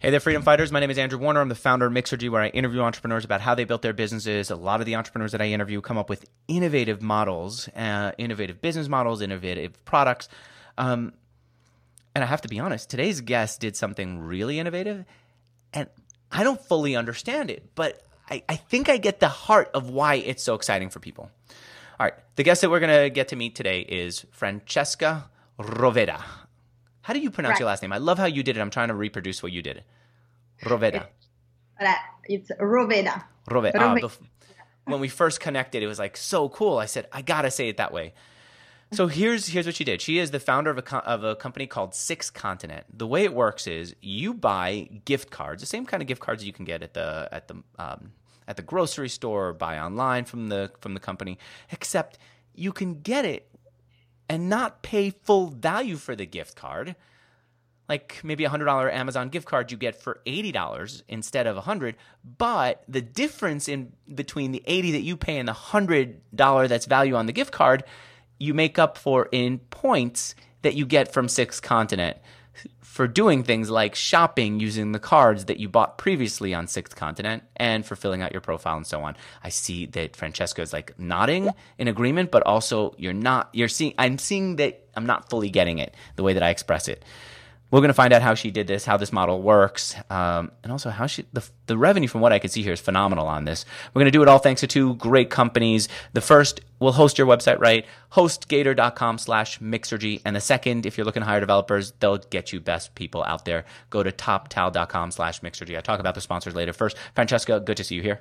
Hey there, freedom fighters. My name is Andrew Warner. I'm the founder of Mixergy, where I interview entrepreneurs about how they built their businesses. A lot of the entrepreneurs that I interview come up with innovative models, innovative business models, innovative products. And I have to be honest, today's guest did something really innovative, and I don't fully understand it, but I think I get the heart of why it's so exciting for people. All right, the guest that we're going to get to meet today is Francesca Roveda. How do you pronounce your last name? I love how you did it. I'm trying to reproduce what you did. Roveda. It's Roveda. Roveda. When we first connected, it was like so cool. I said, I got to say it that way. So here's what she did. She is the founder of a company called Six Continent. The way it works is you buy gift cards, the same kind of gift cards you can get at the grocery store or buy online from the company, except you can get it and not pay full value for the gift card. Like maybe a $100 Amazon gift card you get for $80 instead of $100, but the difference in between the $80 that you pay and the $100 that's value on the gift card, you make up for in points that you get from Six Continent for doing things like shopping using the cards that you bought previously on Sixth Continent and for filling out your profile and so on. I see that Francesca is like nodding in agreement, but also I'm seeing that I'm not fully getting it the way that I express it. We're going to find out how she did this, how this model works, and also how the revenue from what I can see here is phenomenal on this. We're going to do it all thanks to two great companies. The first will host your website right, hostgator.com/Mixergy. And the second, if you're looking to hire developers, they'll get you best people out there. Go to toptal.com/Mixergy. I'll talk about the sponsors later. First, Francesca, good to see you here.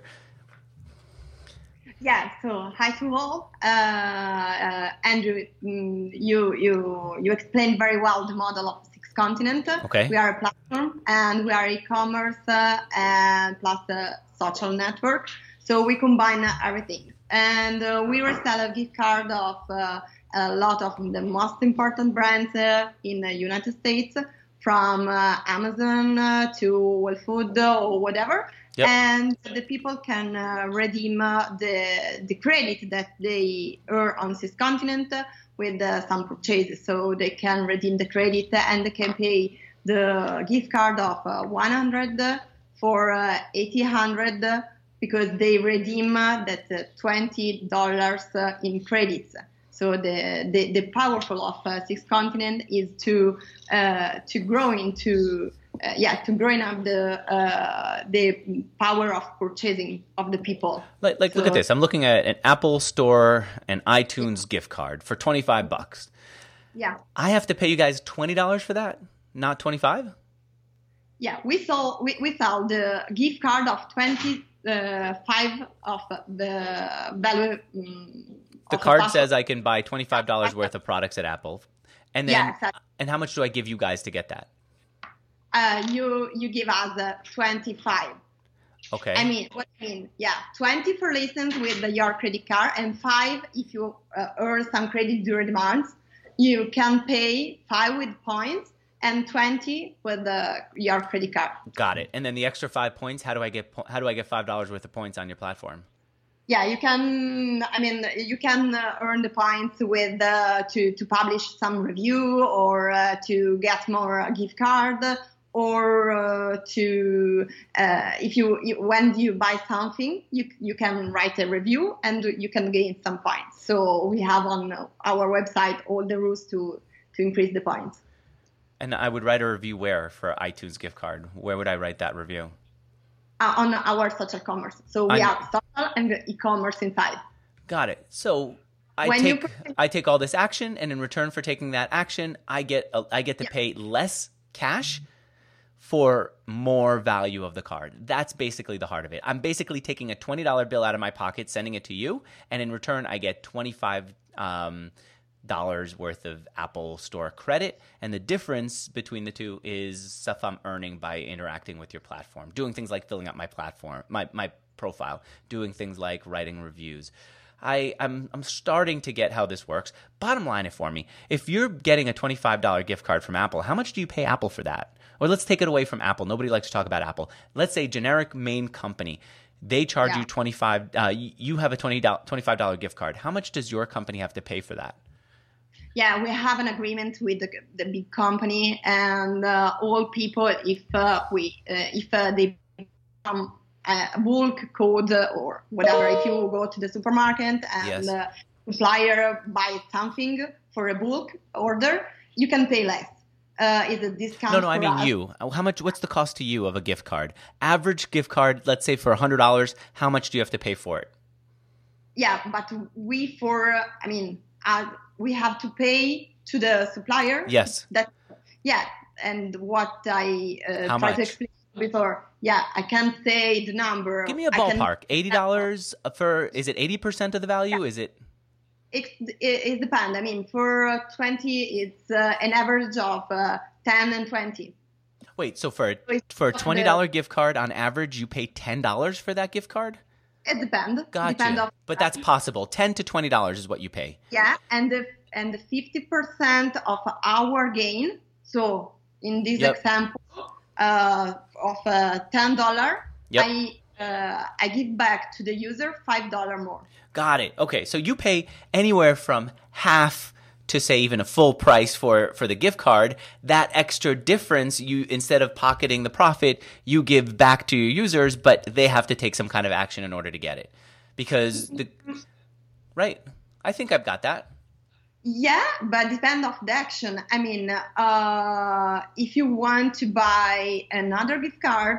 Yeah, so hi to all. Andrew, you explained very well the model of Six Continent. Okay. We are a platform and we are e-commerce and plus a social network. So we combine everything. And we resell a gift card of a lot of the most important brands in the United States, from Amazon to Whole Foods or whatever. Yep. And the people can redeem the credit that they earn on Six Continent with some purchases. So they can redeem the credit and they can pay the gift card of 100 for 800 because they redeem that $20 in credits. So the powerful of Six Continent is to growing up the power of purchasing of the people. Look at this. I'm looking at an Apple Store and iTunes gift card for $25. Yeah. I have to pay you guys $20 for that, not $25? Yeah, we sell the gift card of 25 of the value. The card says I can buy $25 worth of products at Apple, and then exactly. And how much do I give you guys to get that? You give us 25. Okay. I mean, 20 for lessons with your credit card, and 5 if you earn some credit during the month. You can pay 5 with points and 20 with your credit card. Got it. And then the extra 5 points. How do I get $5 worth of points on your platform? Yeah, you can. I mean, you can earn the points with to publish some review or to get more gift card. Or when you buy something, you can write a review and you can gain some points. So we have on our website all the rules to increase the points. And I would write a review where for iTunes gift card? Where would I write that review? On our social commerce. So we have social and e-commerce inside. Got it. So I take all this action, and in return for taking that action, I get to pay less cash for more value of the card. That's basically the heart of it. I'm basically taking a $20 bill out of my pocket, sending it to you, and in return I get $25 worth of Apple Store credit, and the difference between the two is stuff I'm earning by interacting with your platform, doing things like filling out my platform, my profile, doing things like writing reviews. I'm starting to get how this works. Bottom line it for me. If you're getting a $25 gift card from Apple, how much do you pay Apple for that? Or let's take it away from Apple. Nobody likes to talk about Apple. Let's say generic main company. They charge you $25. You have a $25 gift card. How much does your company have to pay for that? Yeah, we have an agreement with the big company, and all people, if they become a bulk code or whatever, if you go to the supermarket and Yes. supplier buys something for a bulk order, you can pay less. It's a discount. No, I for mean us. you. How much? What's the cost to you of a gift card? Average gift card, let's say for $100. How much do you have to pay for it? Yeah, but we have to pay to the supplier. Yes. And what I How tried to much? explain before. Yeah, I can't say the number. Give me a ballpark. $80 for, is it 80% of the value? Is it? It depends. I mean, for 20, it's an average of 10 and 20. Wait, so for a $20 gift card on average, you pay $10 for that gift card? It depends. Gotcha. But that's possible. $10 to $20 is what you pay. Yeah, and the 50% of our gain. So in this example of $10, I give back to the user $5 more. Got it. Okay, so you pay anywhere from half to say even a full price for the gift card. That extra difference, you, instead of pocketing the profit, you give back to your users, but they have to take some kind of action in order to get it. Because right. I think I've got that. Yeah, but depend of the action. I mean, if you want to buy another gift card,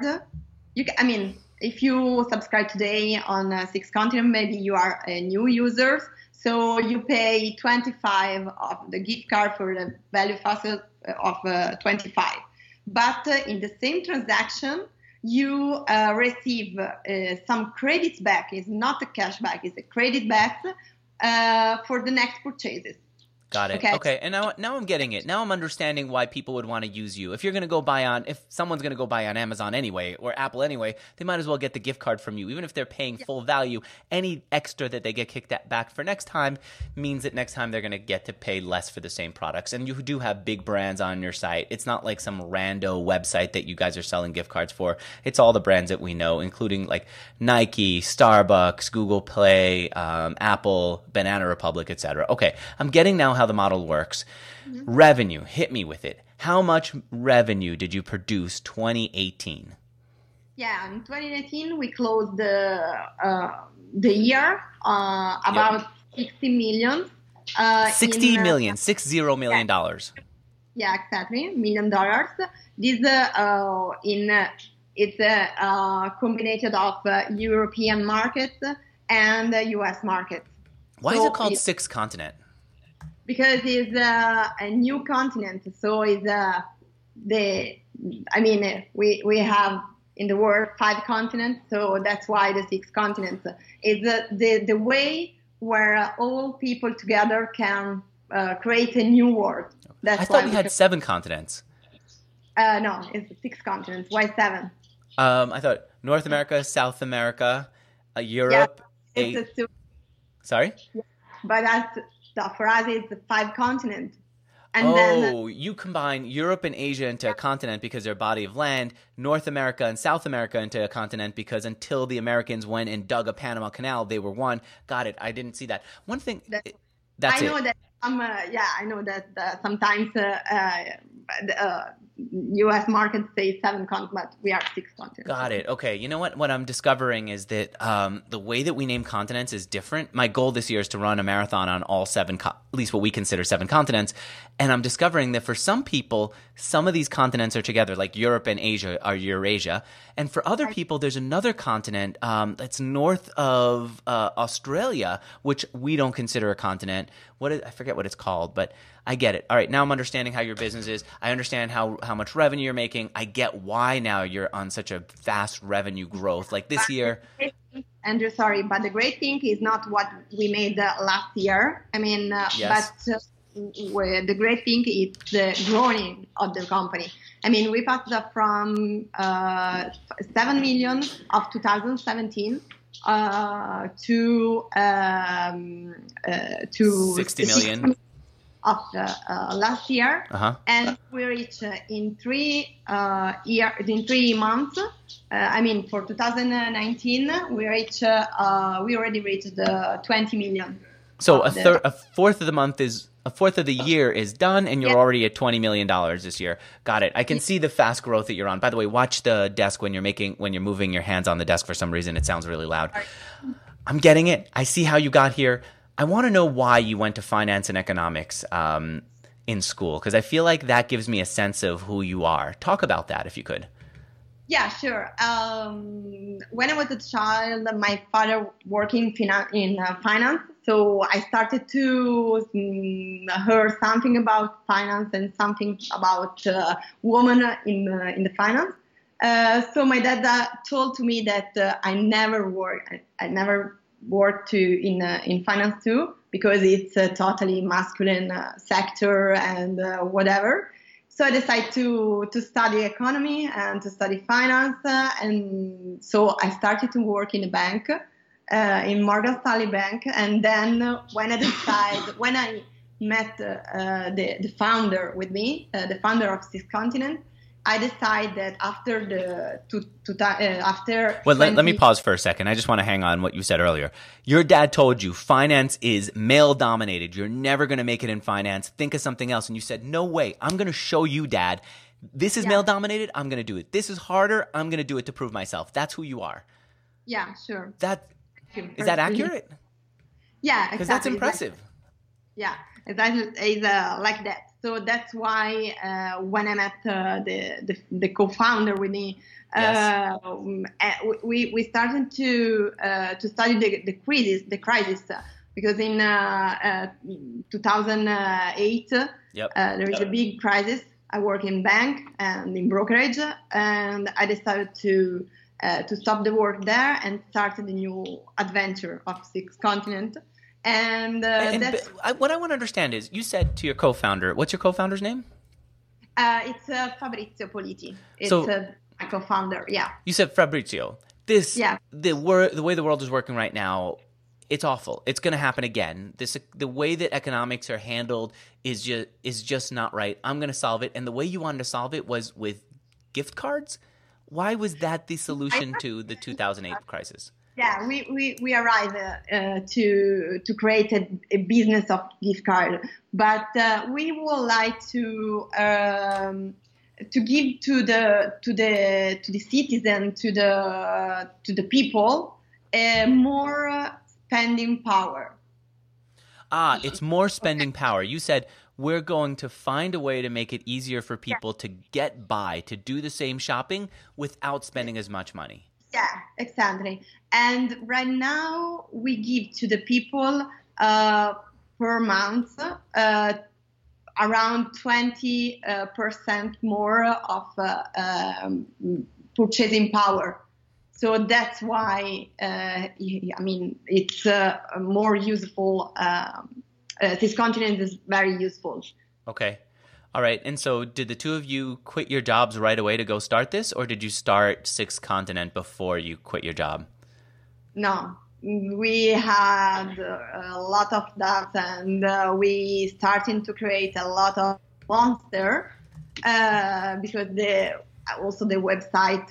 if you subscribe today on Six Continent, maybe you are a new user, so you pay 25 of the gift card for the value factor of 25. But in the same transaction, you receive some credits back. It's not a cash back, it's a credit back for the next purchases. Got it. Okay. And now I'm getting it. Now I'm understanding why people would want to use you. If someone's going to go buy on Amazon anyway, or Apple anyway, they might as well get the gift card from you. Even if they're paying full value, any extra that they get kicked back for next time means that next time they're going to get to pay less for the same products. And you do have big brands on your site. It's not like some rando website that you guys are selling gift cards for. It's all the brands that we know, including like Nike, Starbucks, Google Play, Apple, Banana Republic, etc. Okay. I'm getting now how the model works. Mm-hmm. Revenue, hit me with it. How much revenue did you produce 2018? Yeah, in 2019 we closed the year about 60 million. $60 million. $60 million. Yeah, exactly, $1 million. This it's a combination of European markets and US markets. Why is it called Six Continent? Because it's a new continent, so it's we have in the world 5 continents, so that's why the 6 continents. It's the way where all people together can create a new world. That's I thought we had 7 continents. No, it's 6 continents. Why 7? I thought North America, South America, Europe. Yeah, Sorry? Yeah, but for us, it's 5 continents. And then you combine Europe and Asia into a continent because they're a body of land, North America and South America into a continent because until the Americans went and dug a Panama Canal, they were one. Got it. I didn't see that. One thing, that's it. I know that sometimes U.S. markets say 7 continents, but we are 6 continents. Got it. Okay. You know what? What I'm discovering is that the way that we name continents is different. My goal this year is to run a marathon on all 7, at least what we consider 7 continents. And I'm discovering that for some people, some of these continents are together, like Europe and Asia are Eurasia. And for other people, there's another continent that's north of Australia, which we don't consider a continent. I forget what it's called, but I get it. All right, now I'm understanding how your business is. I understand how much revenue you're making. I get why now you're on such a fast revenue growth. Like this year. Andrew, sorry, but the great thing is not what we made last year. I mean, yes. But the great thing is the growing of the company. I mean, we passed from 7 million of 2017 to 60 million of last year, and we reached in 3 months. For 2019, we already reached the 20 million. So a fourth of the month is A fourth of the year is done, and you're already at $20 million this year. Got it. I can see the fast growth that you're on. By the way, watch the desk when you're moving your hands on the desk for some reason. It sounds really loud. I'm getting it. I see how you got here. I want to know why you went to finance and economics in school, because I feel like that gives me a sense of who you are. Talk about that if you could. Yeah, sure. When I was a child, my father worked in finance, so I started to hear something about finance and something about women in the finance. So my dad told to me that I never worked in finance too, because it's a totally masculine sector and whatever. So I decided to study economy and to study finance, and so I started to work in a bank, in Morgan Stanley Bank. And then when I met the founder with me, the founder of Six Continent, I decided that after let me pause for a second. I just want to hang on what you said earlier. Your dad told you finance is male dominated. You're never going to make it in finance. Think of something else. And you said, no way. I'm going to show you, Dad. This is male dominated. I'm going to do it. This is harder. I'm going to do it to prove myself. That's who you are. Yeah, sure. Is that accurate? Yeah, exactly. Because that's impressive. Yeah, it's like that. So that's why when I met the co-founder with me, we started to study the crisis, because in 2008 there is a big crisis. I work in bank and in brokerage, and I decided to stop the work there and started a new adventure of Six Continent. And what I want to understand is, you said to your co-founder, what's your co-founder's name? It's Fabrizio Politi. It's my co-founder, yeah. You said Fabrizio. The way the world is working right now, it's awful. It's going to happen again. The way that economics are handled is just not right. I'm going to solve it. And the way you wanted to solve it was with gift cards? Why was that the solution to the 2008 crisis? Yeah, we arrived to create a business of gift card, but we would like to give to the citizen, to the people, more spending power. It's more spending power. You said, we're going to find a way to make it easier for people to get by, to do the same shopping without spending as much money. Yeah, exactly. And right now we give to the people per month around 20% more of purchasing power. So that's why, it's more useful. This continent is very useful. Okay. All right. And so did the two of you quit your jobs right away to go start this, or did you start Six Continent before you quit your job? No, we had a lot of that, and we started to create a lot of monster because the website,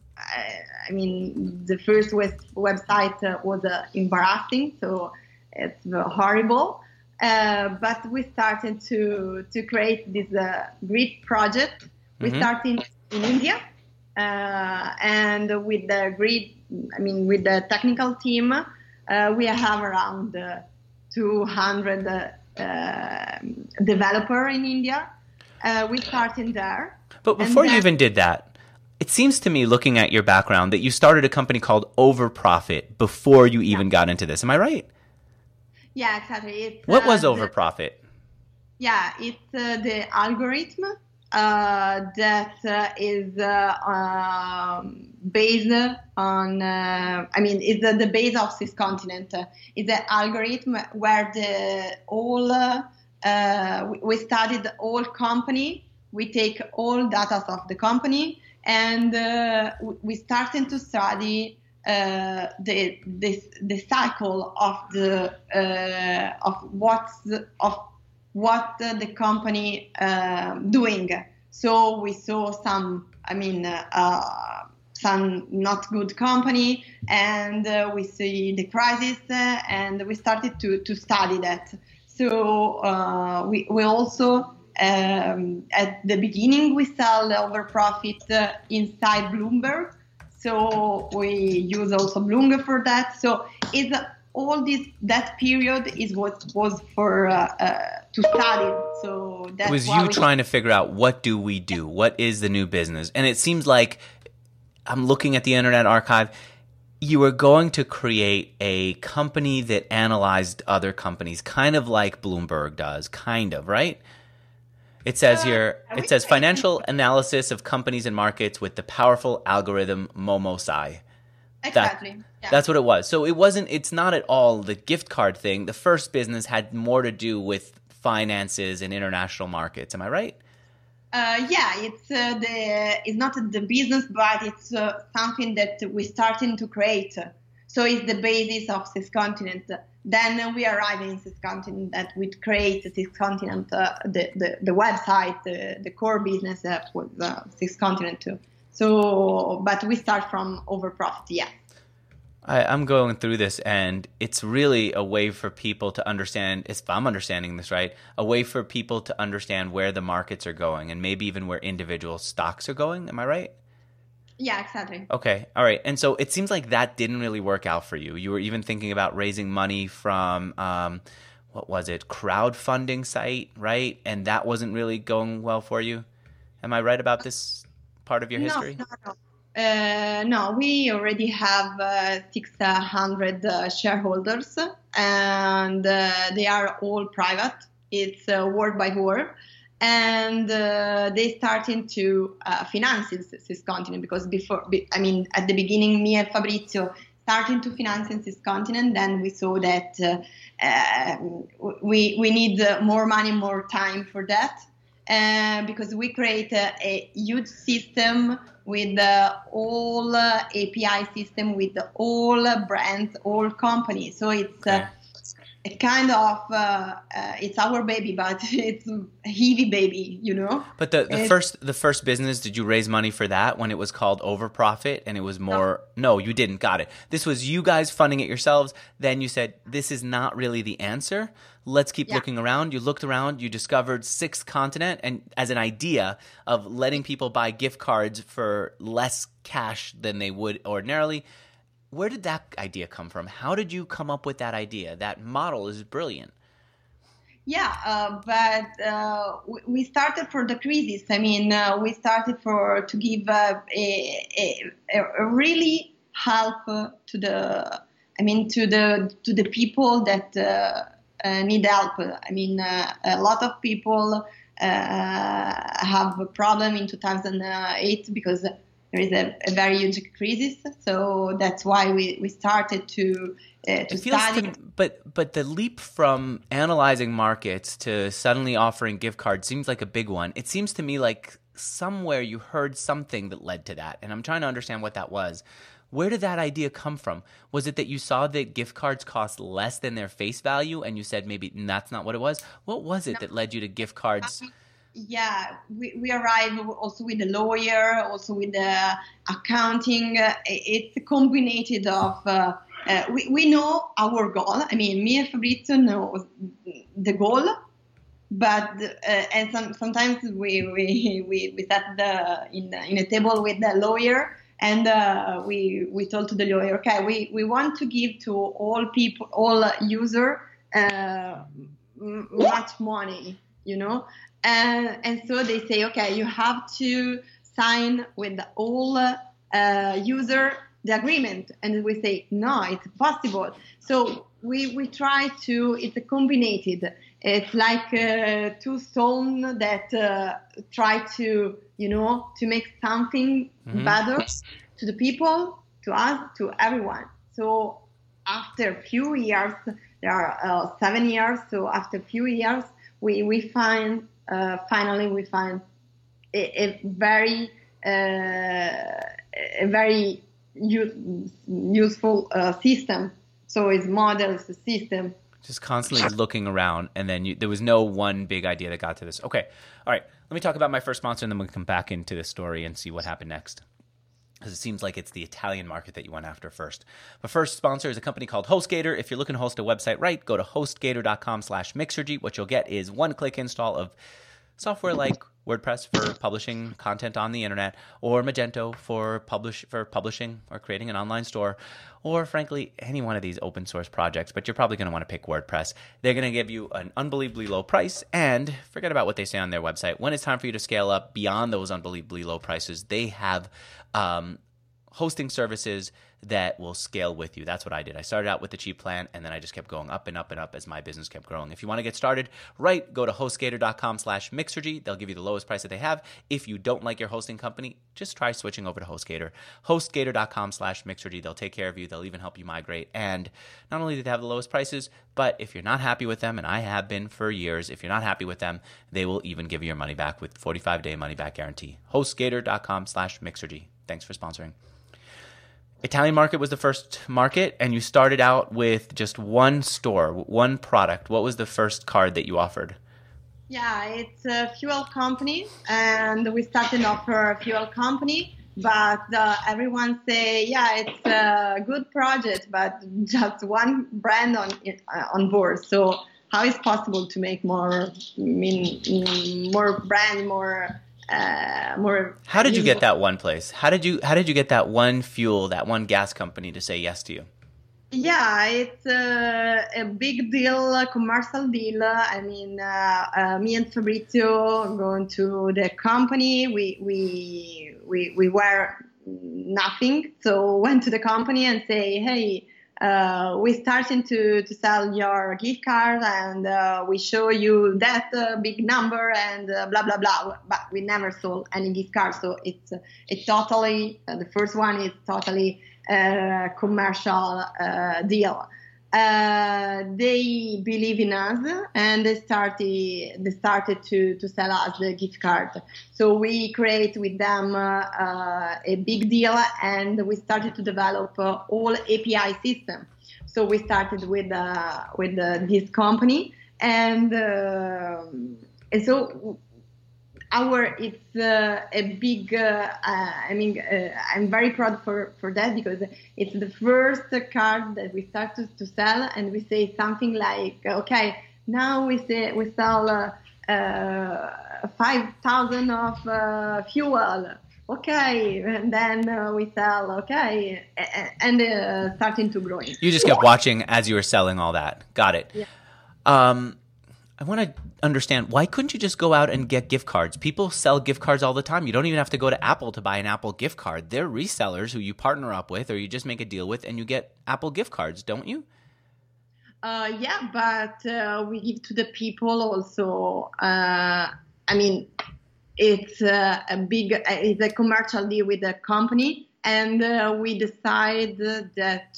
the first website was embarrassing, so it's horrible. But we started to create this great project. We started in India, and with the technical team, we have around 200 developer in India. We started there. But before you even did that, it seems to me, looking at your background, that you started a company called Overprofit before you even got into this. Am I right? Yeah, exactly. What was Overprofit? It's the algorithm that is based on, it's the base of Six Continent. It's an algorithm where we studied the whole company. We take all data of the company, and we started to study the cycle of what the company doing. So we saw some not good company, and we see the crisis, and we started to study that. So we also at the beginning we sell over profit inside Bloomberg. So we use also Bloomberg for that. So it's all this that period is what was for to study. So that's it was you trying to figure out what do we do? What is the new business? And it seems like I'm looking at the Internet Archive. You were going to create a company that analyzed other companies, kind of like Bloomberg does, kind of, right? It says here, it says financial analysis of companies and markets with the powerful algorithm MomoSci. Exactly. That's what it was. So it's not at all the gift card thing. The first business had more to do with finances and international markets. Am I right? It's not the business, but it's something that we're starting to create. So it's the basis of Six Continent. Then we arrive in Six Continent that we create Six Continent, the website, the core business was Six Continent too. So, but we start from over profit, yeah. I'm going through this, and it's really a way for people to understand, if I'm understanding this right, a way for people to understand where the markets are going and maybe even where individual stocks are going. Am I right? Yeah, exactly. Okay. All right. And so it seems like that didn't really work out for you. You were even thinking about raising money from, what was it, crowdfunding site, right? And that wasn't really going well for you. Am I right about this part of your history? No. No, we already have 600 shareholders, and they are all private. It's word by word, and they starting to finance this continent because at the beginning, me and Fabrizio starting to finance this continent. Then we saw that we need more money, more time for that, because we create a huge system with all API system, with all brands, all companies. So it's a kind of, it's our baby, but it's a heavy baby, you know? But the first business, did you raise money for that when it was called Over Profit and it was more? No, you didn't. Got it. This was you guys funding it yourselves. Then you said, this is not really the answer. Let's keep looking around. You looked around, you discovered Six Continent, and as an idea of letting people buy gift cards for less cash than they would ordinarily. Where did that idea come from? How did you come up with that idea? That model is brilliant. Yeah, but we started for the crisis. We started to give a really help to the people that need help. A lot of people have a problem in 2008 because there is a very huge crisis. So that's why we started to study. But the leap from analyzing markets to suddenly offering gift cards seems like a big one. It seems to me like somewhere you heard something that led to that, and I'm trying to understand what that was. Where did that idea come from? Was it that you saw that gift cards cost less than their face value and you said maybe that's not what it was? What was it that led you to gift cards? Yeah, we arrived also with the lawyer, also with the accounting. It's a combination of, we know our goal. Me and Fabrizio know the goal, but and sometimes we sat in a table with the lawyer. And we told to the lawyer, okay, we want to give to all people, all user, much money, you know. And so they say, okay, you have to sign with all user the agreement. And we say, no, it's possible. So we try to, it's a combined. It's like two stones that try to, to make something better to the people, to us, to everyone. So after a few years, there are 7 years. So after a few years, we find, finally we find a very useful system. So it's models, the system. Just constantly looking around, and then there was no one big idea that got to this. Okay, all right. Let me talk about my first sponsor, and then we'll come back into the story and see what happened next. because it seems like it's the Italian market that you went after first. But first sponsor is a company called HostGator. If you're looking to host a website right, go to hostgator.com/Mixergy. What you'll get is one-click install of software like WordPress for publishing content on the internet, or Magento for publishing or creating an online store, or frankly, any one of these open source projects. But you're probably going to want to pick WordPress. They're going to give you an unbelievably low price, and forget about what they say on their website. When it's time for you to scale up beyond those unbelievably low prices, they have hosting services that will scale with you. That's what I did. I started out with the cheap plan, and then I just kept going up and up and up as my business kept growing. If you want to get started, go to hostgator.com/Mixergy. They'll give you the lowest price that they have. If you don't like your hosting company, just try switching over to HostGator. Hostgator.com/Mixergy. They'll take care of you. They'll even help you migrate. And not only do they have the lowest prices, but if you're not happy with them, and I have been for years, if you're not happy with them, they will even give you your money back with 45-day money-back guarantee. Hostgator.com/Mixergy. Thanks for sponsoring. Italian market was the first market, and you started out with just one store, one product. What was the first card that you offered? Yeah, it's a fuel company, and we started off for a fuel company, but everyone say, yeah, it's a good project, but just one brand on board. So how is possible to make more brand, more? How did you get that one place? How did you get that one fuel, that one gas company to say yes to you? Yeah, it's a big deal, a commercial deal. I mean, me and Fabrizio going to the company. We were nothing, so went to the company and say, hey, we're starting to sell your gift card, and we show you that big number and blah blah blah. But we never sold any gift card, so it's totally the first one is totally commercial deal. They believe in us, and they started to sell us the gift card. So we create with them a big deal, and we started to develop all API system. So we started with this company, and so it's a big. I'm very proud for that, because it's the first card that we started to sell, and we say something like, okay, now we sell 5,000 of fuel. Okay, and then we sell, okay, and starting to grow. You just kept watching as you were selling all that. Got it. Yeah. I want to understand, why couldn't you just go out and get gift cards? People sell gift cards all the time. You don't even have to go to Apple to buy an Apple gift card. They're resellers who you partner up with, or you just make a deal with, and you get Apple gift cards, don't you? Yeah, but we give to the people also. It's it's a commercial deal with the company, and we decide that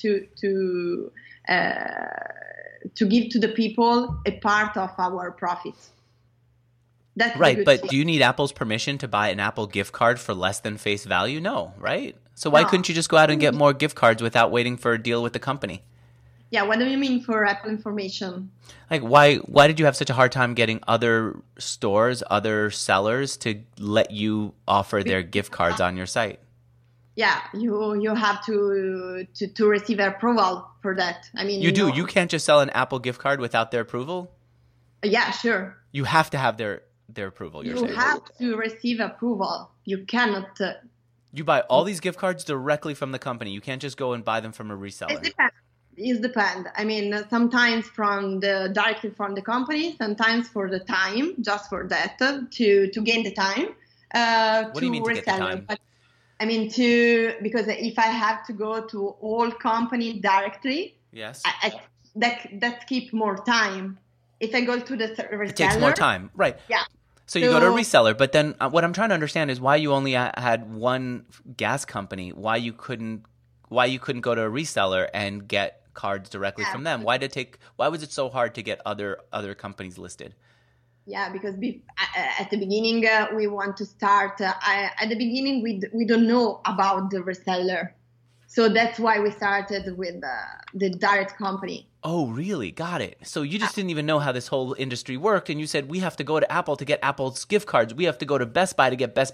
to give to the people a part of our profits. That's right, but do you need Apple's permission to buy an Apple gift card for less than face value? No, right? So why couldn't you just go out and get more gift cards without waiting for a deal with the company? Yeah, what do you mean for Apple information? Like, why did you have such a hard time getting other stores, other sellers to let you offer their gift cards on your site? Yeah, you have to receive approval for that. I mean, you do. You can't just sell an Apple gift card without their approval? Yeah, sure. You have to have their approval. You have to receive approval. You cannot. You buy all these gift cards directly from the company. You can't just go and buy them from a reseller. It depends. I mean, sometimes directly from the company, sometimes for the time, just for that, to gain the time. What do you mean to get the time? But, because if I have to go to all company directly, yes, that keep more time. If I go to the reseller, it takes more time, right? Yeah. So you go to a reseller, but then what I'm trying to understand is why you only had one gas company. Why you couldn't go to a reseller and get cards directly from them? Why was it so hard to get other companies listed? Yeah, because at the beginning we want to start. At the beginning we don't know about the reseller, so that's why we started with the direct company. Oh, really? Got it. So you just didn't even know how this whole industry worked, and you said we have to go to Apple to get Apple's gift cards. We have to go to Best Buy to get Best Buy's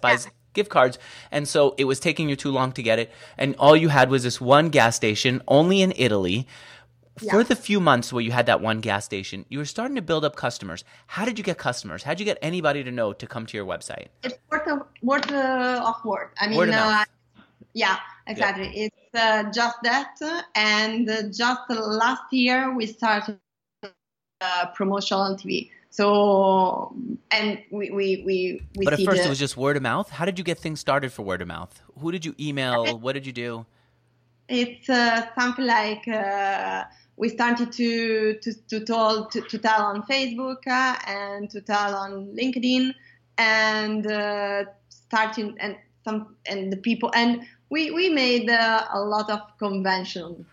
gift cards. And so it was taking you too long to get it. And all you had was this one gas station, only in Italy. For the few months where you had that one gas station, you were starting to build up customers. How did you get customers? How did you get anybody to know to come to your website? It's word of word. I mean, word of mouth. Yeah, exactly. Yeah. It's just that. And just last year, we started promotional on TV. So, and we But at first it was just word of mouth. How did you get things started for word of mouth? Who did you email? What did you do? It's something like we started to tell on Facebook and to tell on LinkedIn and starting and the people, and we made a lot of conventions.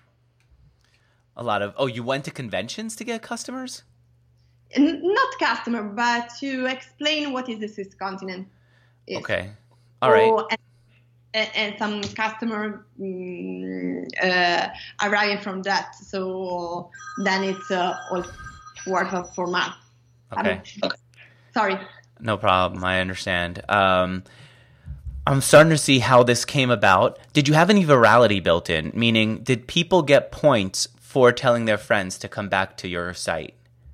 You went to conventions to get customers? Not customer, but to explain what is the Swiss continent. Okay. All right. And some customer arriving from that. So then it's all word of format. Okay. Sorry. No problem. I understand. I'm starting to see how this came about. Did you have any virality built in? Meaning, did people get points for telling their friends to come back to your site?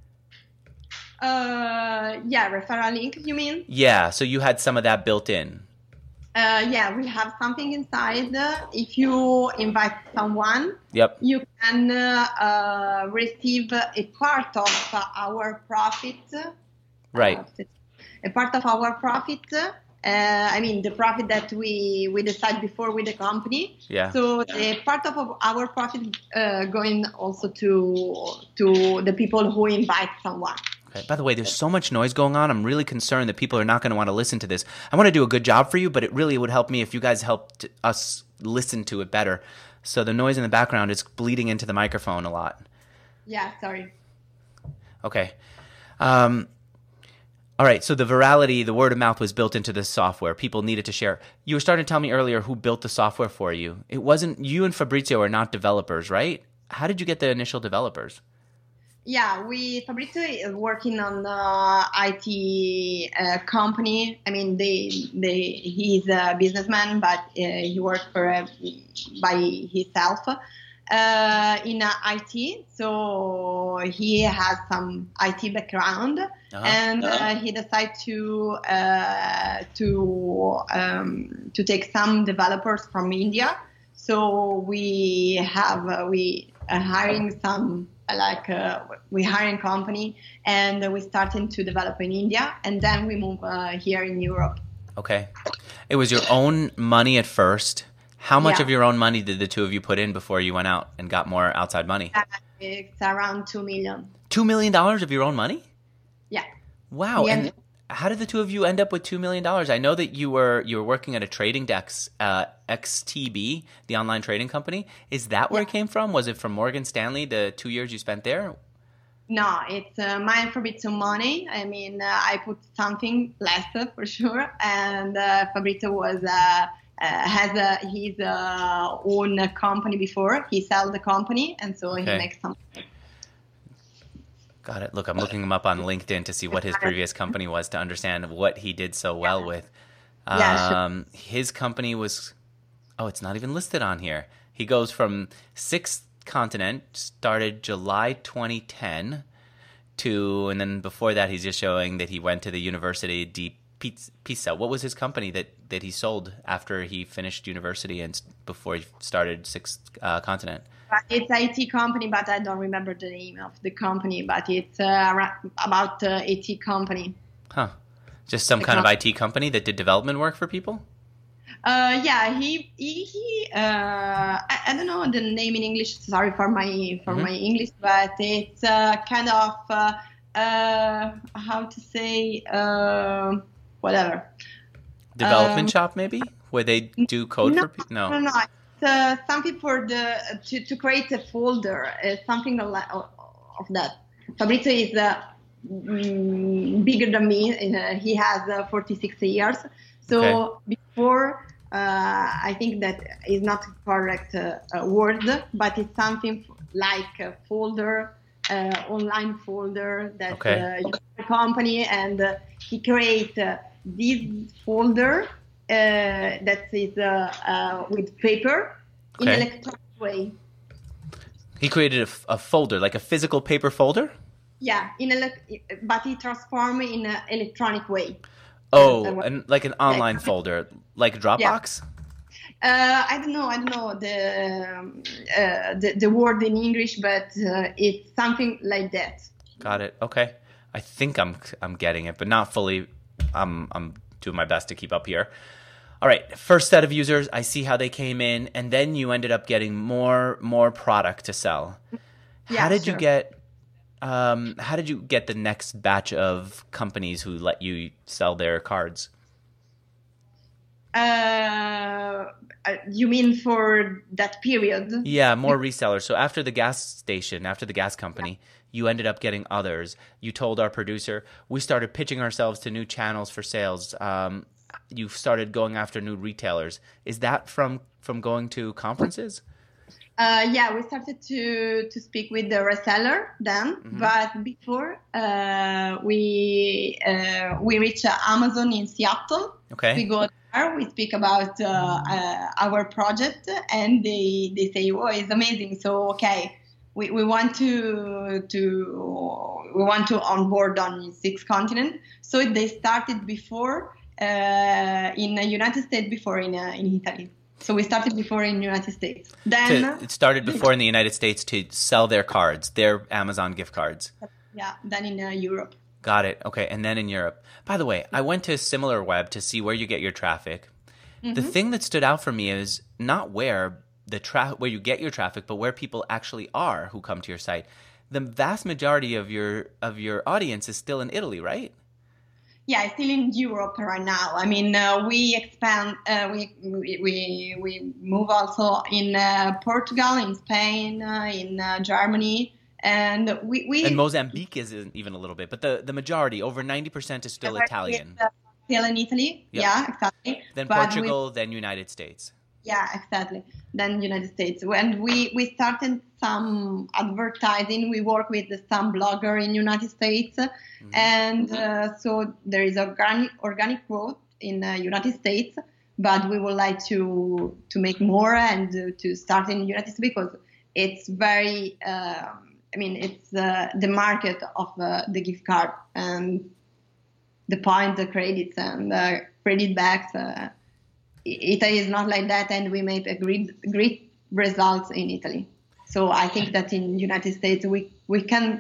Yeah, referral link, you mean? Yeah, so you had some of that built in. Yeah, we have something inside. If you invite someone, yep, you can receive a part of our profit. Right. A part of our profit. I mean, the profit that we decide before with the company. Yeah. So the part of our profit going also to the people who invite someone. Okay. By the way, there's so much noise going on. I'm really concerned that people are not going to want to listen to this. I want to do a good job for you, but it really would help me if you guys helped us listen to it better. So the noise in the background is bleeding into the microphone a lot. Yeah, sorry. Okay. All right, so the virality, the word of mouth was built into this software. People needed to share. You were starting to tell me earlier who built the software for you. It wasn't you and Fabrizio are not developers, right? How did you get the initial developers? Yeah, Fabrizio is working on the IT company. I mean, he's a businessman, but he works by himself in IT. So he has some IT background, and he decided to take some developers from India. So we hiring some. We hiring company and we starting to develop in India, and then we move here in Europe. Okay. It was your own money at first. How much of your own money did the two of you put in before you went out and got more outside money? It's around $2 million. $2 million of your own money? Yeah. Wow. And how did the two of you end up with $2 million? I know that you were working at a trading desk, XTB, the online trading company. Is that where it came from? Was it from Morgan Stanley, the 2 years you spent there? No, it's my and Fabrizio money. I mean, I put something less for sure, and Fabrizio has his own company before. He sold the company, and so he makes some. Got it. Look, I'm looking him up on LinkedIn to see what his previous company was to understand what he did so well with. Sure. His company was, it's not even listed on here. He goes from sixth continent, started July 2010 and then before that he's just showing that he went to the University di Pisa. What was his company that he sold after he finished university and before he started sixth continent? It's an IT company, but I don't remember the name of the company. But it's about IT company. Huh? Just some kind of IT company that did development work for people? Yeah, he I don't know the name in English. Sorry for my English, but it's kind of how to say whatever. Development shop maybe, where they do code for people. No. Something for to create a folder, something of that. Fabrizio is bigger than me. He has 46 years. So before, I think that is not correct word, but it's something like a folder, online folder that you have a company, and he create this folder that is with paper in Okay. electronic way. He created a folder, like a physical paper folder? Yeah, but it transformed in an electronic way. Oh, and like an Yeah, online folder, like yeah. Dropbox? I don't know the word in English, but it's something like that. Got it. Okay. I think I'm getting it, but not fully. I'm doing my best to keep up here. All right. First set of users, I see how they came in, and then you ended up getting more product to sell. Yeah, How did you sure. get how did you get the next batch of companies who let you sell their cards? You mean for that period? Yeah, more resellers. So after the gas station, after the gas company, you ended up getting others. You told our producer, we started pitching ourselves to new channels for sales. You started going after new retailers. Is that from going to conferences? Yeah, we started to speak with the reseller then, but before we reached Amazon in Seattle. Okay. We go there, we speak about our project, and they say, "Oh, it's amazing." So okay, we want to onboard on 6 continents. So they started before in the United States, before in Italy. So we started before in the United States. Then It started before in the United States to sell their cards, their Amazon gift cards. yeah, then in Europe. Got it. Okay. And then in Europe. By the way, I went to SimilarWeb to see where you get your traffic. The thing that stood out for me is not where where you get your traffic, but where people actually are who come to your site. The vast majority of your audience is still in Italy, right? Yeah, still in Europe right now. I mean, we expand. We move also in Portugal, in Spain, in Germany, and we And Mozambique isn't even a little bit, but the majority, over 90%, is still Italian. Still in Italy. Yep. Yeah, exactly. Then But Portugal, then United States. yeah, exactly. Then United States. When we started some advertising, we work with some blogger in United States, and so there is organic growth in United States. But we would like to make more and to start in United States because it's very. I mean, it's the market of the gift card and the points, the credits, and credit backs. Italy is not like that, and we made a great results in Italy. So I think that in United States we can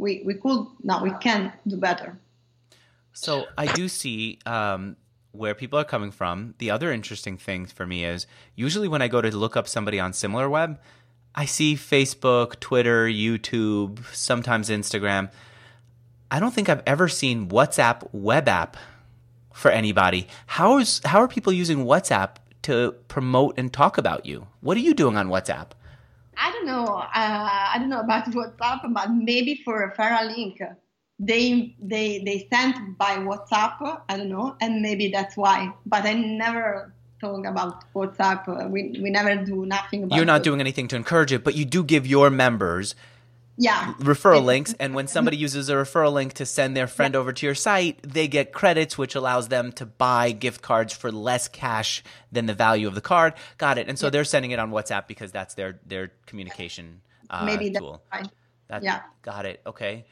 do better. So I do see where people are coming from. The other interesting thing for me is usually when I go to look up somebody on SimilarWeb, I see Facebook, Twitter, YouTube, sometimes Instagram. I don't think I've ever seen WhatsApp web app for anybody. How are people using WhatsApp to promote and talk about you? What are you doing on WhatsApp? I don't know. I don't know about WhatsApp, but maybe for a referral link, they sent by WhatsApp. I don't know, and maybe that's why. But I never talk about WhatsApp. We never do nothing about. You're not doing anything to encourage it, but you do give your members referral links, and when somebody uses a referral link to send their friend over to your site, they get credits, which allows them to buy gift cards for less cash than the value of the card. Got it. And so they're sending it on WhatsApp because that's their communication maybe tool. That's right. Got it. Okay.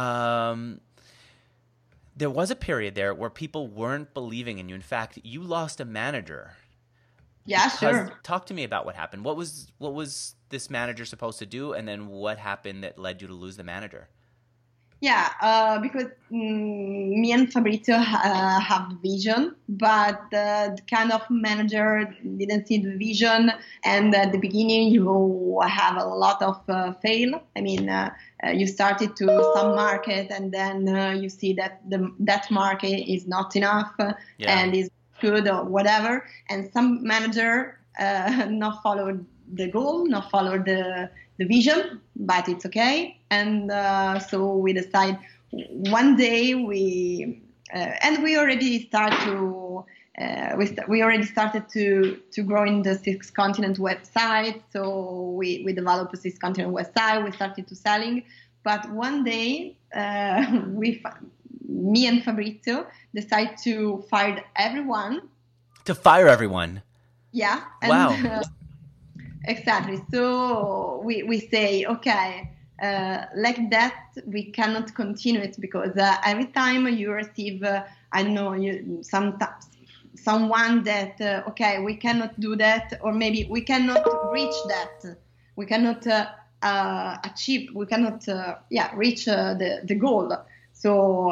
There was a period there where people weren't believing in you. In fact, you lost a manager. Yeah, sure. Talk to me about what happened. What was this manager supposed to do, and then what happened that led you to lose the manager? Yeah, because me and Fabrizio have the vision, but the kind of manager didn't see the vision, and at the beginning you have a lot of fail. I mean, you started to some market, and then you see that that market is not enough and is good or whatever, and some manager not followed the goal, not followed the vision, but it's okay. And so we decide one day and we already start to we already started to grow in the 6 continent website. So we developed a 6 continent website. We started to selling, but one day me and Fabrizio decide to fire everyone To fire everyone. Yeah. And, Wow. Exactly. So we say, okay, like that, we cannot continue it because every time you receive, I don't know, someone that, okay, we cannot do that, or maybe we cannot reach that. We cannot achieve, we cannot, reach the goal. So,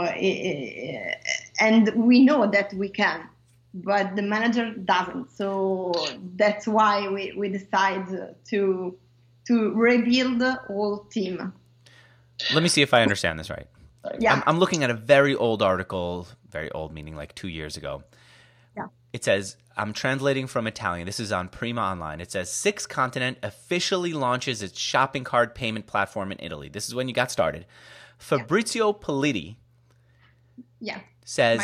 and we know that we can, but the manager doesn't. So that's why we decide to rebuild the whole team. Let me see if I understand this right. Yeah. I'm looking at a very old article, very old meaning like 2 years ago. Yeah. It says, I'm translating from Italian. This is on Prima Online. It says, Six Continent officially launches its shopping cart payment platform in Italy. This is when you got started. Fabrizio Politi says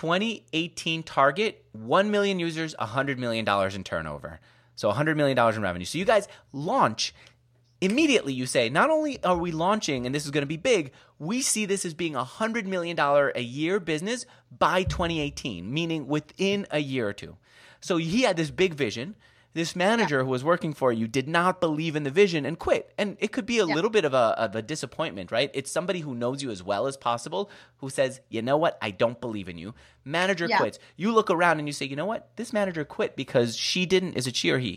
2018 target, 1 million users, $100 million in turnover. So $100 million in revenue. So you guys launch. Immediately you say, not only are we launching and this is going to be big, we see this as being a $100 million a year business by 2018, meaning within a year or two. So he had this big vision. This manager who was working for you did not believe in the vision and quit. And it could be a little bit of a disappointment, right? It's somebody who knows you as well as possible who says, you know what? I don't believe in you. Manager quits. You look around and you say, you know what? This manager quit because she didn't. Is it she or he?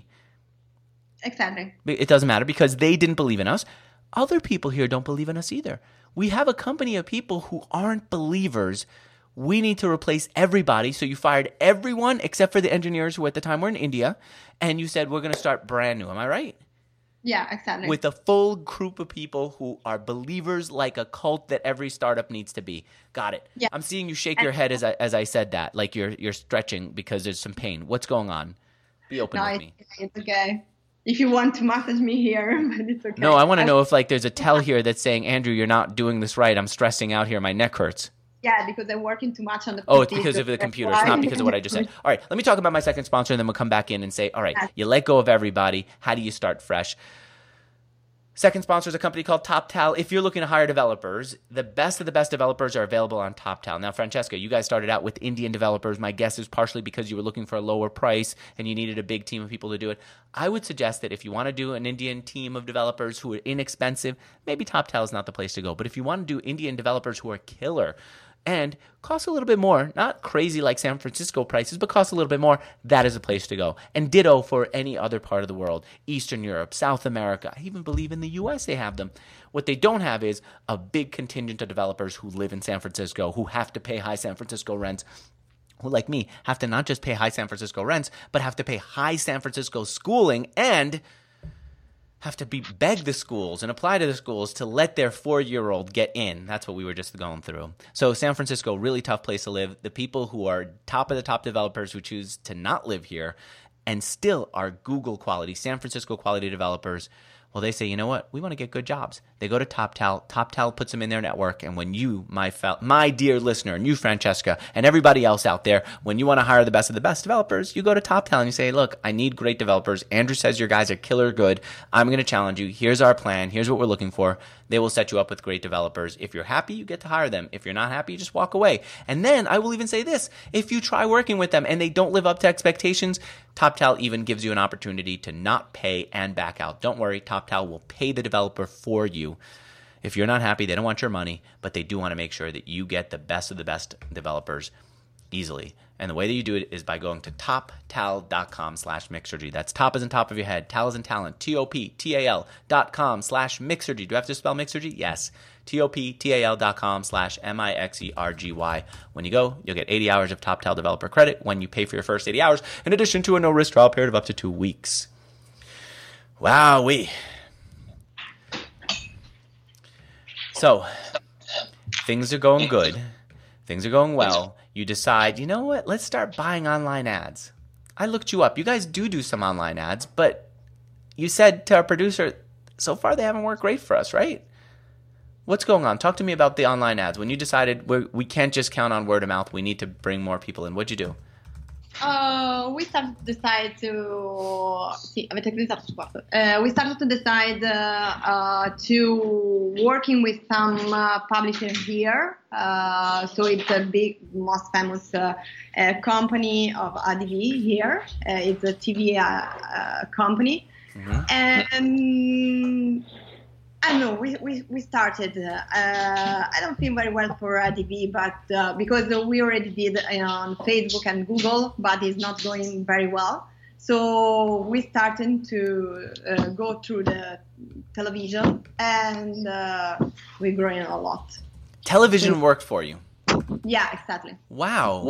Exactly. It doesn't matter because they didn't believe in us. Other people here don't believe in us either. We have a company of people who aren't believers. We need to replace everybody. So you fired everyone except for the engineers who at the time were in India. And you said, we're going to start brand new. Am I right? Yeah, exactly. With a full group of people who are believers like a cult that every startup needs to be. Got it. Yeah. I'm seeing you shake your head as I said that, like you're stretching because there's some pain. What's going on? Be open with me. It's okay. If you want to massage me here, but it's okay. No, I want to know if like there's a tell here that's saying, Andrew, you're not doing this right. I'm stressing out here. My neck hurts. Yeah, because I'm working too much on the PC. Oh, it's because of the computer. It's not because of what I just said. All right, let me talk about my second sponsor, and then we'll come back in and say, all right, you let go of everybody. How do you start fresh? Second sponsor is a company called TopTal. If you're looking to hire developers, the best of the best developers are available on TopTal. Now, Francesca, you guys started out with Indian developers. My guess is partially because you were looking for a lower price and you needed a big team of people to do it. I would suggest that if you want to do an Indian team of developers who are inexpensive, maybe TopTal is not the place to go. But if you want to do Indian developers who are killer and cost a little bit more, not crazy like San Francisco prices, but cost a little bit more, that is a place to go. And ditto for any other part of the world, Eastern Europe, South America. I even believe in the US they have them. What they don't have is a big contingent of developers who live in San Francisco, who have to pay high San Francisco rents, who, like me, have to not just pay high San Francisco rents, but have to pay high San Francisco schooling and have to beg the schools and apply to the schools to let their 4-year-old get in. That's what we were just going through. So San Francisco, really tough place to live. The people who are top of the top developers who choose to not live here and still are Google quality, San Francisco quality developers, well, they say, you know what? We want to get good jobs. They go to TopTal. TopTal puts them in their network. And when you, my dear listener, and you, Francesca, and everybody else out there, when you want to hire the best of the best developers, you go to TopTal and you say, look, I need great developers. Andrew says your guys are killer good. I'm going to challenge you. Here's our plan. Here's what we're looking for. They will set you up with great developers. If you're happy, you get to hire them. If you're not happy, you just walk away. And then I will even say this. If you try working with them and they don't live up to expectations, TopTal even gives you an opportunity to not pay and back out. Don't worry, TopTal will pay the developer for you. If you're not happy, they don't want your money, but they do want to make sure that you get the best of the best developers easily. And the way that you do it is by going to toptal.com/Mixergy. That's top as in top of your head. Tal as in talent. TOPTAL.com/Mixergy. Do I have to spell Mixergy? Yes. TOPTAL.com/MIXERGY. When you go, you'll get 80 hours of TopTal developer credit when you pay for your first 80 hours, in addition to a no-risk trial period of up to 2 weeks. Wowee. So, things are going good. Things are going well. You decide, you know what? Let's start buying online ads. I looked you up. You guys do some online ads, but you said to our producer, so far they haven't worked great for us, right? What's going on? Talk to me about the online ads. When you decided we can't just count on word of mouth, we need to bring more people in. What'd you do? We started to decide to sì, avete acreditato supporto. We started to decide to working with some publishers here. So it's a big, most famous company of ADV here. It's a TV company, and I don't know. We started. I don't feel very well for ADV, but because we already did on Facebook and Google, but it's not going very well. So we started to go through the television, and we're growing a lot. Television worked for you. Yeah, exactly. Wow.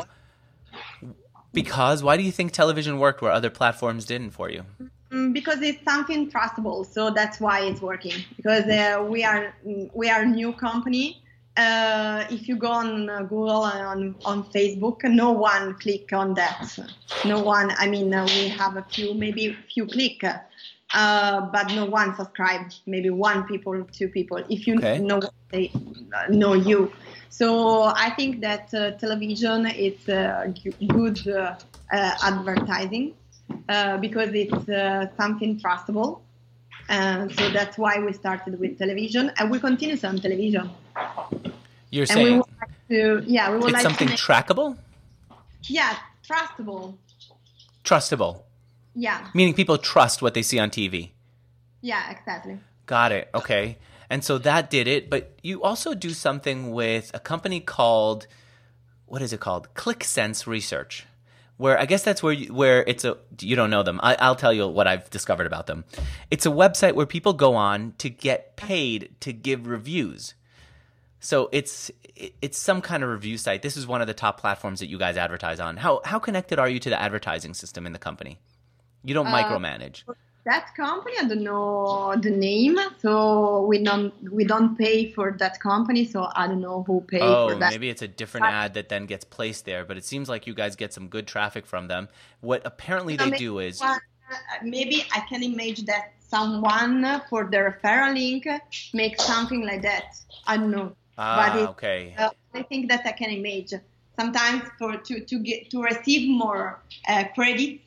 Because why do you think television worked where other platforms didn't for you? Because it's something trustable, so that's why it's working. Because we are a new company. If you go on Google and on Facebook, no one click on that. No one. I mean, we have maybe a few click, but no one subscribe. Maybe one people, two people. If you know, they know you. So I think that television is good advertising. Because it's something trustable. So that's why we started with television, and we continue on television. You're saying we would like to, we would it's like something trackable? Yeah, trustable. Trustable. Yeah. Meaning people trust what they see on TV. Yeah, exactly. Got it. Okay. And so that did it, but you also do something with a company called, what is it called? ClickSense Research. Where I guess that's where you don't know them. I'll tell you what I've discovered about them. It's a website where people go on to get paid to give reviews. So it's some kind of review site. This is one of the top platforms that you guys advertise on. How connected are you to the advertising system in the company? You don't micromanage. That company, I don't know the name, so we don't pay for that company, so I don't know who pays for that. Maybe it's a different ad that then gets placed there, but it seems like you guys get some good traffic from them. What apparently they do is... Maybe I can imagine that someone for the referral link makes something like that. I don't know. Okay. I think that I can imagine. Sometimes to receive more credits,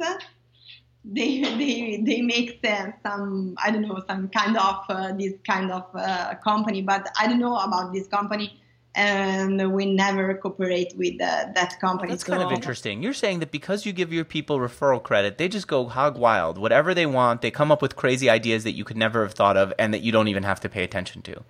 they make some I don't know, some kind of this kind of company, but I don't know about this company, and we never cooperate with that company. That's kind of interesting. You're saying that because you give your people referral credit, they just go hog wild, whatever they want. They come up with crazy ideas that you could never have thought of, and that you don't even have to pay attention to.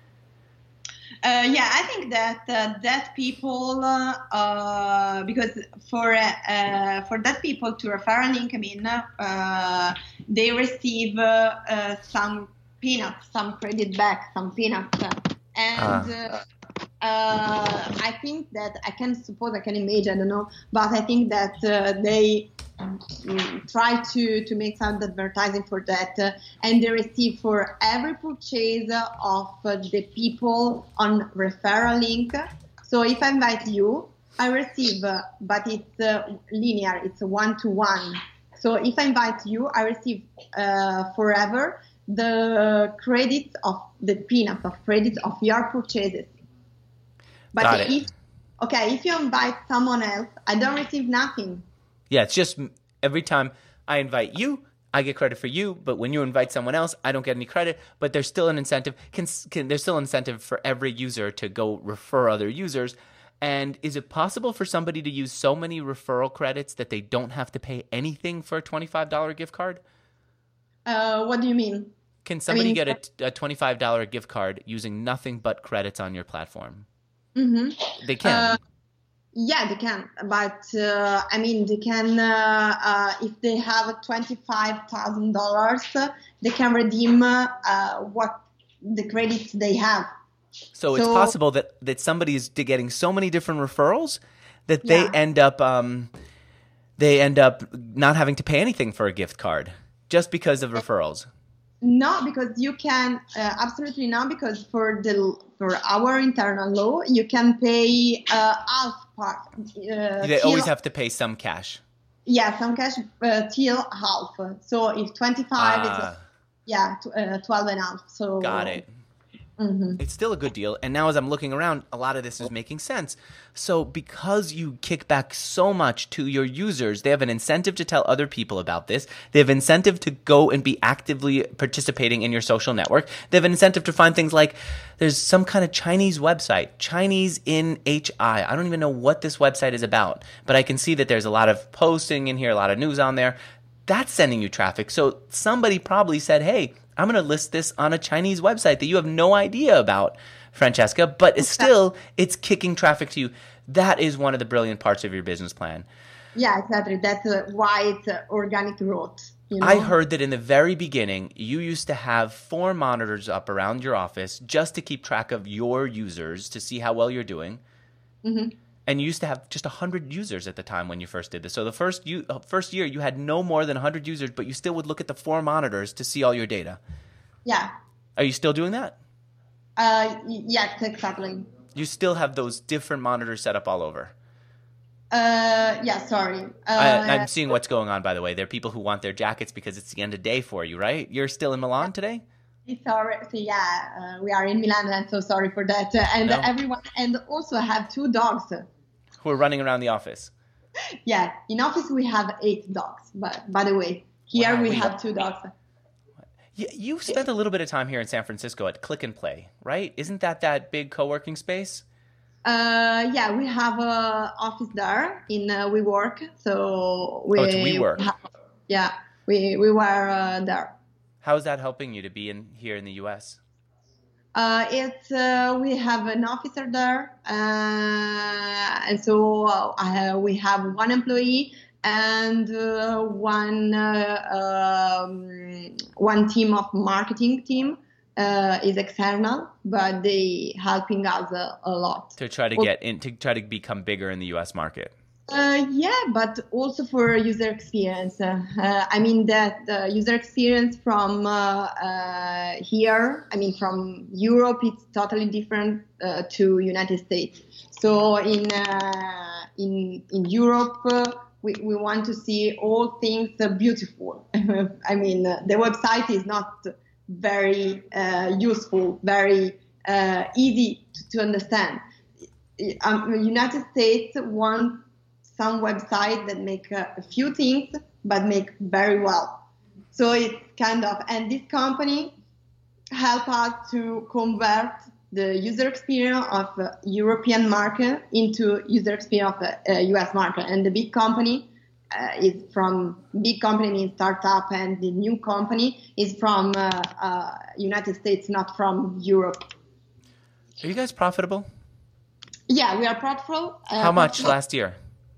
I think that people because for that people to refer a link, I mean, they receive some peanuts, some credit back, some peanuts, and I think that I can imagine, I don't know, but I think that they try to make some advertising for that, and they receive for every purchase of the people on referral link. So if I invite you, I receive, but it's linear, it's 1-to-1. So if I invite you, I receive forever the credits of the peanuts of credits of your purchases. But if you invite someone else, I don't receive nothing. Yeah, it's just every time I invite you, I get credit for you. But when you invite someone else, I don't get any credit. But there's still an incentive. There's still an incentive for every user to go refer other users. And is it possible for somebody to use so many referral credits that they don't have to pay anything for a $25 gift card? What do you mean? Can somebody get a $25 gift card using nothing but credits on your platform? Mm-hmm. They can. Yeah, they can. But they can if they have $25,000, they can redeem what the credits they have. So it's possible that somebody is getting so many different referrals that they end up not having to pay anything for a gift card just because of referrals. No, because you can absolutely not, because for our internal law, you can pay half part. They always have to pay some cash. Yeah, some cash till half. So if 25 is 12 and a half. So got it. It's still a good deal. And now as I'm looking around, a lot of this is making sense. So because you kick back so much to your users, they have an incentive to tell other people about this. They have incentive to go and be actively participating in your social network. They have an incentive to find things like there's some kind of Chinese website, Chinese in HI. I don't even know what this website is about, but I can see that there's a lot of posting in here, a lot of news on there. That's sending you traffic. So somebody probably said, hey, I'm going to list this on a Chinese website that you have no idea about, Francesca, but it's kicking traffic to you. That is one of the brilliant parts of your business plan. Yeah, exactly. That's why it's organic growth. I heard that in the very beginning, you used to have 4 monitors up around your office just to keep track of your users to see how well you're doing. And you used to have just 100 users at the time when you first did this. So the first year, you had no more than 100 users, but you still would look at the 4 monitors to see all your data. Yeah. Are you still doing that? Yes, exactly. You still have those different monitors set up all over? Yeah, sorry. I'm seeing what's going on, by the way. There are people who want their jackets because it's the end of day for you, right? You're still in Milan today? Sorry. So yeah, we are in Milan, and so sorry for that. And everyone, and also have 2 dogs. Who are running around the office? Yeah, in office we have 8 dogs. But by the way, here we have 2 dogs. You spent a little bit of time here in San Francisco at Click and Play, right? Isn't that big co-working space? Yeah, we have an office there in WeWork. So it's WeWork. We were there. How is that helping you to be here in the U.S.? We have an officer there, and so we have 1 employee and one team of marketing team is external, but they helping us a lot to try to become bigger in the U.S. market. Yeah, but also for user experience. I mean that the user experience from here, I mean from Europe, it's totally different to United States. So in Europe, we want to see all things beautiful. I mean, the website is not very useful, very easy to understand. United States wants some websites that make a few things, but make very well. So it's kind of, and this company help us to convert the user experience of European market into user experience of US market. And the big company means startup, and the new company is from United States, not from Europe. Are you guys profitable? Yeah, we are profitable. How much last year?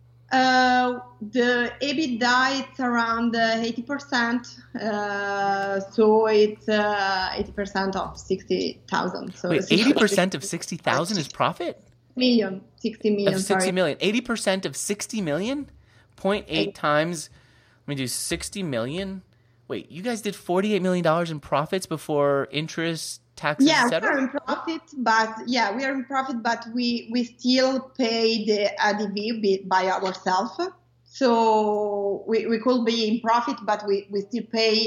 The EBITDA, it's around 80%. So it's 80% of 60,000. So wait, 80% of 60,000 is profit? 60 million. Of 60 million. 80% of 60 million? 0.8 times, let me do 60 million. Wait, you guys did $48 million in profits before interest, taxes, etc.? We are in profit, but we still pay the ADV by ourselves. So we could be in profit, but we still pay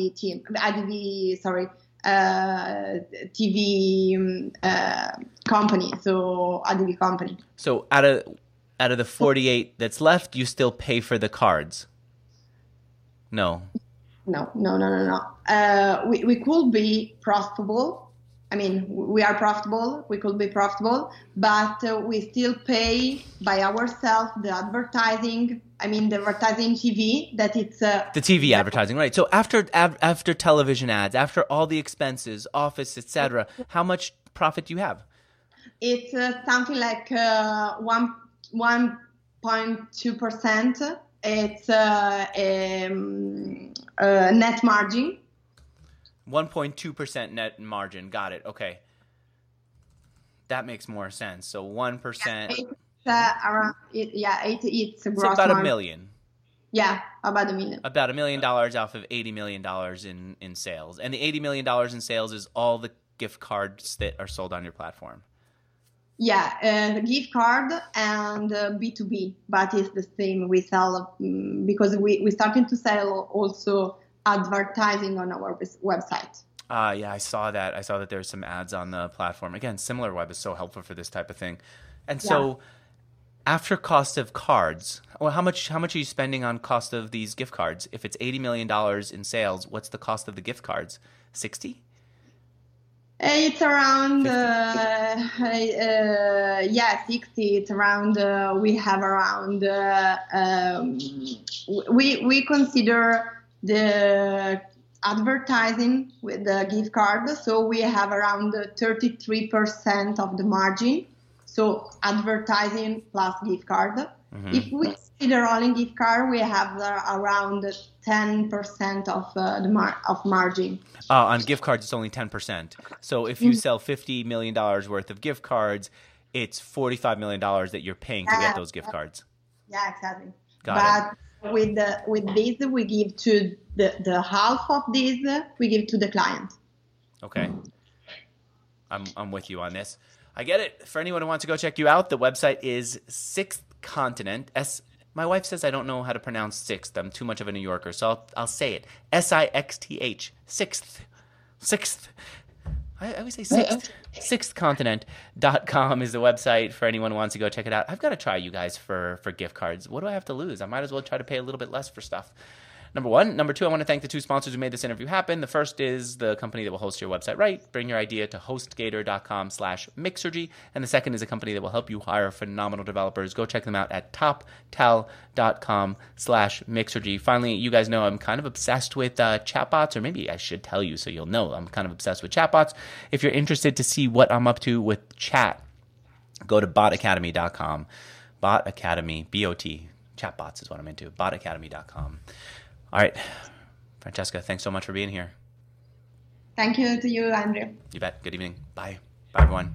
TV company. So ADV company. So out of the 48 that's left, you still pay for the cards? No. No. We could be profitable. I mean, we are profitable. We could be profitable, but we still pay by ourselves the advertising. I mean, the advertising TV that it's the TV advertising, right? So after television ads, after all the expenses, office, etc., how much profit do you have? It's something like 1.2%. It's net margin. 1.2% net margin. Got it. Okay. That makes more sense. So 1%. Around it's gross. So about $1 million. Yeah, about $1 million. About $1 million off of $80 million in sales. And the $80 million in sales is all the gift cards that are sold on your platform. Yeah, gift card and B2B, but it's the same. We sell because we started to sell also advertising on our website. Yeah, I saw that. I saw that there's some ads on the platform. Again, SimilarWeb is so helpful for this type of thing. And so after cost of cards, well, how much are you spending on cost of these gift cards? If it's $80 million in sales, what's the cost of the gift cards? 60? It's around 60. It's around we have around we consider the advertising with the gift card, so we have around 33% of the margin. So advertising plus gift card. Mm-hmm. If we consider only gift card, we have around 10% of margin. On gift cards, it's only 10%. So if you sell $50 million worth of gift cards, it's $45 million that you're paying to get those gift cards. Yeah, exactly. Got it. With this, we give to the half of this, we give to the client. Okay. I'm with you on this. I get it. For anyone who wants to go check you out, the website is Sixth Continent. My wife says I don't know how to pronounce sixth. I'm too much of a New Yorker, so I'll say it. SIXTH. Sixth. I always say sixth. Sixthcontinent.com is the website for anyone who wants to go check it out. I've got to try you guys for gift cards. What do I have to lose? I might as well try to pay a little bit less for stuff. Number one. Number two, I want to thank the two sponsors who made this interview happen. The first is the company that will host your website right. Bring your idea to hostgator.com/Mixergy. And the second is a company that will help you hire phenomenal developers. Go check them out at toptal.com/Mixergy. Finally, you guys know I'm kind of obsessed with chatbots, or maybe I should tell you so you'll know I'm kind of obsessed with chatbots. If you're interested to see what I'm up to with chat, go to botacademy.com. Bot Academy, B-O-T. Chatbots is what I'm into. Botacademy.com. All right, Francesca, thanks so much for being here. Thank you to you, Andrew. You bet. Good evening. Bye. Bye, everyone.